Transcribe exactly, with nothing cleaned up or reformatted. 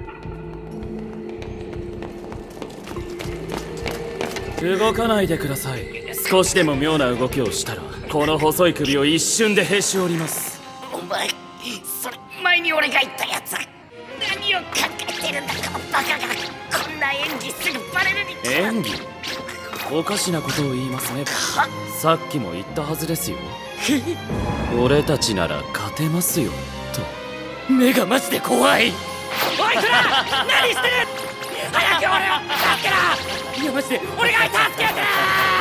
動かないでください。少しでも妙な動きをしたらこの細い首を一瞬でへし折ります。 お前、それ前に俺が言ったやつ。何を考えてるんだこのバカが。こんな演技すぐバレるに決まって。 演技？おかしなことを言いますね。さっきも言ったはずですよ。俺たちなら勝てますよと。 目がマジで怖い。おいこら何してる。早く俺を助けろ。いやマジで俺が助けて。